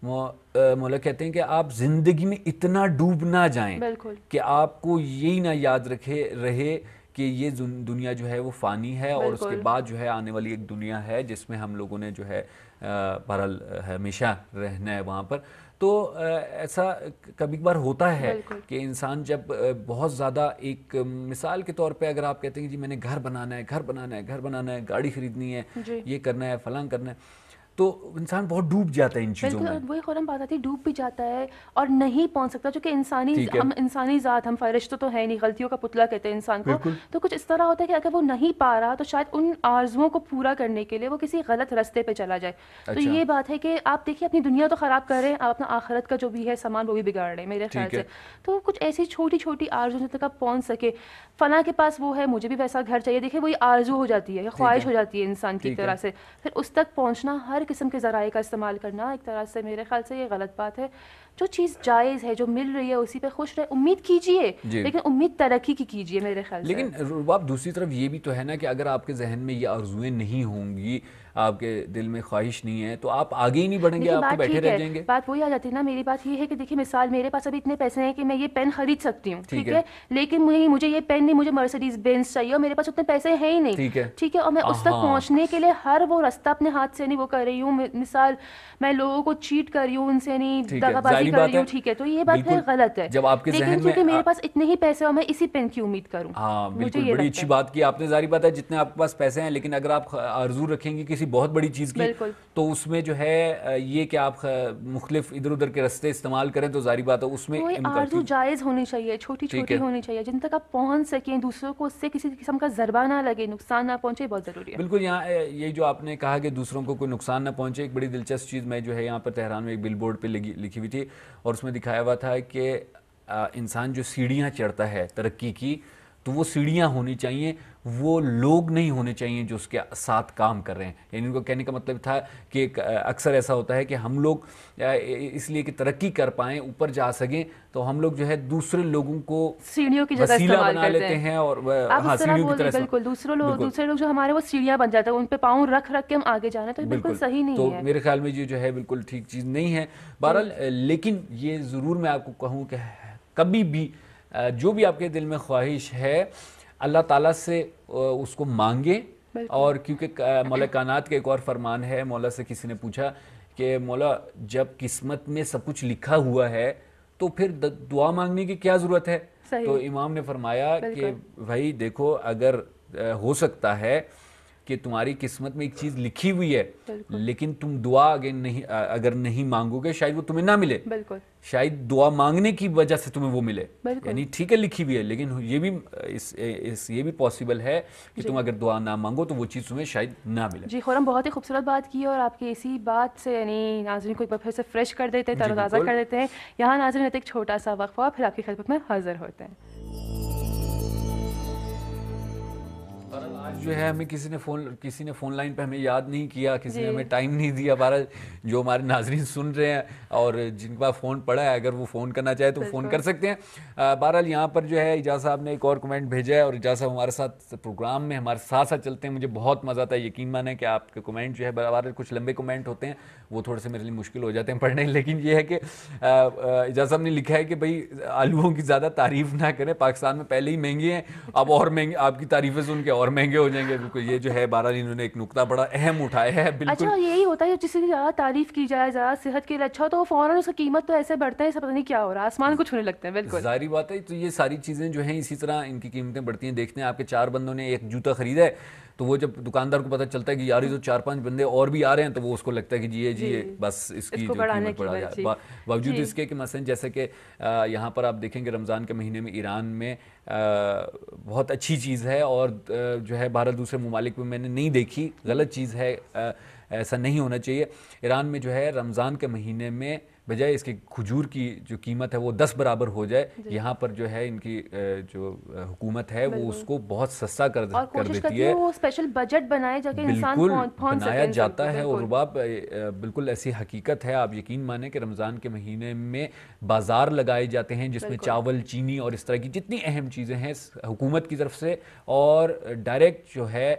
مولا کہتے ہیں کہ آپ زندگی میں اتنا ڈوب نہ جائیں کہ آپ کو یہی نہ یاد رکھے رہے کہ یہ دنیا جو ہے وہ فانی ہے اور اس کے بعد جو ہے آنے والی ایک دنیا ہے جس میں ہم لوگوں نے جو ہے بہرحال ہمیشہ رہنا ہے وہاں پر. تو ایسا کبھی بار ہوتا ہے کہ انسان جب بہت زیادہ ایک مثال کے طور پہ اگر آپ کہتے ہیں کہ جی میں نے گھر بنانا ہے گھر بنانا ہے گھر بنانا ہے گاڑی خریدنی ہے یہ کرنا ہے فلاں کرنا ہے تو انسان بہت ڈوب جاتا ہے ان چیزوں میں. وہی خورم بات آتی ہے ڈوب بھی جاتا ہے اور نہیں پہنچ سکتا چونکہ انسانی ہم انسانی ذات ہم فرشتہ تو ہے نہیں غلطیوں کا پتلا کہتے ہیں انسان کو. تو کچھ اس طرح ہوتا ہے کہ اگر وہ نہیں پا رہا تو شاید ان آرزوؤں کو پورا کرنے کے لیے وہ کسی غلط راستے پہ چلا جائے. تو یہ بات ہے کہ آپ دیکھیے اپنی دنیا تو خراب کر رہے ہیں آپ اپنا آخرت کا جو بھی ہے سامان وہ بھی بگاڑ رہے ہیں میرے خیال سے. تو کچھ ایسی چھوٹی چھوٹی آرزو تک آپ پہنچ سکے فلاں کے پاس وہ ہے مجھے بھی ویسا گھر چاہیے. دیکھیے وہی آرزو ہو جاتی ہے یا خواہش ہو جاتی ہے انسان کی طرح سے. پھر اس تک پہنچنا ہر قسم کے ذرائع کا استعمال کرنا ایک طرح سے میرے خیال سے یہ غلط بات ہے. جو چیز جائز ہے جو مل رہی ہے اسی پہ خوش رہے امید کیجئے لیکن امید ترقی کی کیجئے میرے خیال سے. لیکن رباب دوسری طرف یہ بھی تو ہے نا کہ اگر آپ کے ذہن میں یہ آرزویں نہیں ہوں گی آپ کے دل میں خواہش نہیں ہے تو آپ آگے ہی نہیں بڑھیں گے آپ تو بیٹھے رہ جائیں گے. بات وہی آ جاتی ہے نا میری بات یہ ہے کہ دیکھیے مثال میرے پاس ابھی اتنے پیسے ہیں کہ میں یہ پین خرید سکتی ہوں ٹھیک ہے لیکن مجھے یہ پین نہیں مجھے مرسیڈیز بینز چاہیے اور میرے پاس اتنے پیسے ہیں ہی نہیں ٹھیک ہے اور میں اس تک پہنچنے کے لیے ہر وہ راستہ اپنے ہاتھ سے نہیں وہ کر رہی ہوں. مثال میں لوگوں کو چیٹ کر رہی ہوں ان سے نہیں دغا بازی کر رہی ہوں ٹھیک ہے تو یہ بات پھر غلط ہے. جب آپ کے ذہن میں کیونکہ میرے پاس اتنے ہی پیسے اور میں اسی پین کی امید کروں. ہاں بالکل بڑی اچھی بات کی آپ نے. ظاہری بات ہے جتنے آپ کے پاس پیسے ہیں لیکن اگر آپ آرزو رکھیں گے کسی بہت بڑی چیز کی تو اس میں جو ہے یہ کہ آپ مختلف ادھر ادھر کے راستے استعمال کریں تو ظاہری بات ہے اس میں آرزو جائز ہونی چاہیے چھوٹی چھوٹی ہونی چاہیے جن تک آپ پہنچ سکیں دوسروں کو اس سے کسی قسم کا ضربہ نہ لگے نقصان نہ پہنچے بہت ضروری ہے. بالکل یہاں یہ جو آپ نے کہا کہ دوسروں کو کوئی نقصان نہ پہنچے ایک بڑی دلچسپ چیز میں جو ہے یہاں پر تہران میں ایک بل بورڈ پہ لکھی ہوئی تھی اور اس میں دکھایا ہوا تھا کہ انسان جو سیڑھیاں چڑھتا ہے ترقی کی تو وہ سیڑھیاں ہونی چاہیے وہ لوگ نہیں ہونے چاہیے جو اس کے ساتھ کام کر رہے ہیں. یعنی ان کو کہنے کا مطلب تھا کہ اکثر ایسا ہوتا ہے کہ ہم لوگ اس لیے کہ ترقی کر پائیں اوپر جا سکیں تو ہم لوگ جو ہے دوسرے لوگوں کو سیڑھیوں کی جگہ استعمال بنا لیتے ہیں اور ہاں سیڑھیوں کی طرح بالکل دوسرے لوگ دوسرے لوگ جو ہمارے وہ سیڑھیاں بن جاتے ہیں ان پہ پاؤں رکھ رکھ کے ہم آگے جانا تو بالکل صحیح نہیں ہے. تو میرے خیال میں یہ جو ہے بالکل ٹھیک چیز نہیں ہے. بہرحال لیکن یہ ضرور میں آپ کو کہوں کہ کبھی بھی جو بھی آپ کے دل میں خواہش ہے اللہ تعالیٰ سے اس کو مانگے. اور کیونکہ مولا کائنات کے ایک اور فرمان ہے مولا سے کسی نے پوچھا کہ مولا جب قسمت میں سب کچھ لکھا ہوا ہے تو پھر دعا مانگنے کی کیا ضرورت ہے. تو امام نے فرمایا کہ بھائی دیکھو اگر ہو سکتا ہے کہ تمہاری قسمت میں ایک چیز لکھی ہوئی ہے لیکن تم دعا اگر نہیں اگر نہیں مانگو گے شاید وہ تمہیں نہ ملے. شاید دعا مانگنے کی وجہ سے تمہیں وہ ملے. یعنی ٹھیک ہے لکھی ہوئی ہے لیکن یہ بھی اس, اس یہ بھی پاسبل ہے کہ تم اگر دعا نہ مانگو تو وہ چیز تمہیں شاید نہ ملے. جی خورم بہت ہی خوبصورت بات کی اور آپ کی اسی بات سے یعنی ناظرین کو ایک بار پھر سے فریش کر دیتے ہیں تر و تازہ کر دیتے ہیں. یہاں ناظرین ایک چھوٹا سا وقفہ پھر آپ کی خدمت میں حاضر ہوتے ہیں. آج جو ہے ہمیں کسی نے فون کسی نے فون لائن پہ ہمیں یاد نہیں کیا کسی نے ہمیں ٹائم نہیں دیا. بہرحال جو ہمارے ناظرین سن رہے ہیں اور جن کے پاس فون پڑا ہے اگر وہ فون کرنا چاہے تو فون کر سکتے ہیں. بہرحال یہاں پر جو ہے اجاز صاحب نے ایک اور کمنٹ بھیجا ہے اور اجاز صاحب ہمارے ساتھ پروگرام میں ہمارے ساتھ ساتھ چلتے ہیں. مجھے بہت مزہ آتا ہے یقین مانیں کہ آپ کے کمنٹ جو ہے بہرحال کچھ لمبے کمنٹ ہوتے ہیں وہ تھوڑے سے میرے لیے مشکل ہو جاتے ہیں پڑھنے لیکن یہ ہے کہ اجاز صاحب نے لکھا ہے کہ بھائی آلوؤں کی زیادہ تعریف نہ کریں پاکستان میں پہلے ہی مہنگے ہیں اب اور مہنگے آپ کی تعریفیں سن کے اور مہنگے ہو جائیں گے. بالکل یہ جو ہے بہرحال انہوں نے ایک نقطہ بڑا اہم اٹھایا ہے. بالکل اچھا یہی ہوتا ہے جس کی زیادہ تعریف کی جائے زیادہ صحت کے لیے اچھا تو فوراً اس کی قیمت تو ایسے بڑھتے ہیں پتہ نہیں کیا ہو رہا ہے آسمان کو چھونے لگتے ہیں. بالکل ظاہری بات ہے. تو یہ ساری چیزیں جو ہیں اسی طرح ان کی قیمتیں بڑھتی ہیں. دیکھتے ہیں آپ کے چار بندوں نے ایک جوتا خریدا ہے تو وہ جب دکاندار کو پتہ چلتا ہے کہ یار یہ تو چار پانچ بندے اور بھی آ رہے ہیں تو وہ اس کو لگتا ہے کہ جی یہ جی بس اس کی جو قیمت بڑھا جائے. باوجود اس کے کہ مثلا جیسے کہ یہاں پر آپ دیکھیں کہ رمضان کے مہینے میں ایران میں بہت اچھی چیز ہے اور جو ہے بہرحال دوسرے ممالک میں میں نے نہیں دیکھی غلط چیز ہے ایسا نہیں ہونا چاہیے. ایران میں جو ہے رمضان کے مہینے میں بجائے اس کے کھجور کی جو قیمت ہے وہ دس برابر ہو جائے، یہاں پر جو ہے ان کی جو حکومت ہے وہ اس کو بہت سستا کر دیتی ہے، اسپیشل بجٹ بنائے جا کے انسان پہنچ بنایا جاتا ہے۔ اور رباب بالکل ایسی حقیقت ہے، آپ یقین مانیں کہ رمضان کے مہینے میں بازار لگائے جاتے ہیں جس میں چاول، چینی اور اس طرح کی جتنی اہم چیزیں ہیں حکومت کی طرف سے اور ڈائریکٹ جو ہے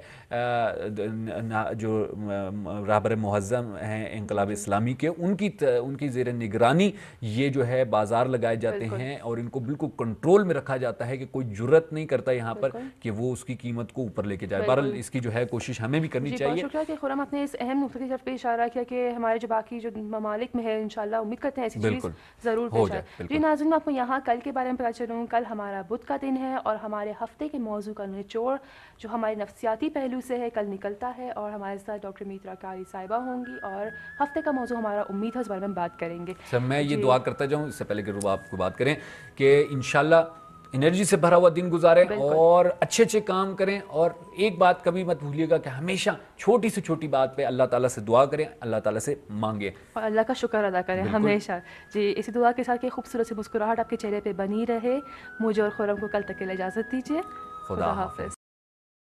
جو رہبر معظم ہیں انقلاب اسلامی کے ان کی ان کی زیر نگرانی یہ جو ہے بازار لگائے جاتے ہیں اور ان کو بالکل کنٹرول میں رکھا جاتا ہے کہ کوئی جرت نہیں کرتا یہاں پر کہ وہ اس کی قیمت کو اوپر لے کے جائے۔ بہرحال اس کی جو ہے کوشش ہمیں بھی کرنی چاہیے۔ بہت شکریہ کہ خرم آپ نے اس اہم نقطے کی طرف پہ اشارہ کیا کہ ہمارے جو باقی جو ممالک میں ہے انشاءاللہ امید کرتے ہیں ایسی چیز ضرور پیش آئے۔ جی ناظرین، میں آپ کو یہاں کل کے بارے میں پتا چلوں، کل ہمارا بدھ کا دن ہے اور ہمارے ہفتے کے موضوع کا نچوڑ جو ہمارے نفسیاتی پہلو سے ہے کل نکلتا ہے اور ہمارے ساتھ ڈاکٹر میترا قاری صاحبہ ہوں گی اور ہفتے کا موضوع ہمارا امید ہے اس بارے میں بات کریں گے۔ سر میں یہ دعا کرتا جاؤں اس سے پہلے کہ رباب آپ کو بات کریں کہ انشاءاللہ انرجی سے بھرا ہوا دن گزاریں اور اچھے اچھے کام کریں، اور ایک بات کبھی مت بھولیے گا کہ ہمیشہ چھوٹی سے چھوٹی بات پہ اللہ تعالیٰ سے دعا کریں، اللہ تعالیٰ سے مانگیں اور اللہ کا شکر ادا کریں ہمیشہ۔ جی اسی دعا کے ساتھ کہ خوبصورت سی مسکراہٹ آپ کے چہرے پہ بنی رہے۔ مجھے اور خرم کو کل تک کے لیے اجازت دیجیے۔ خدا حافظ۔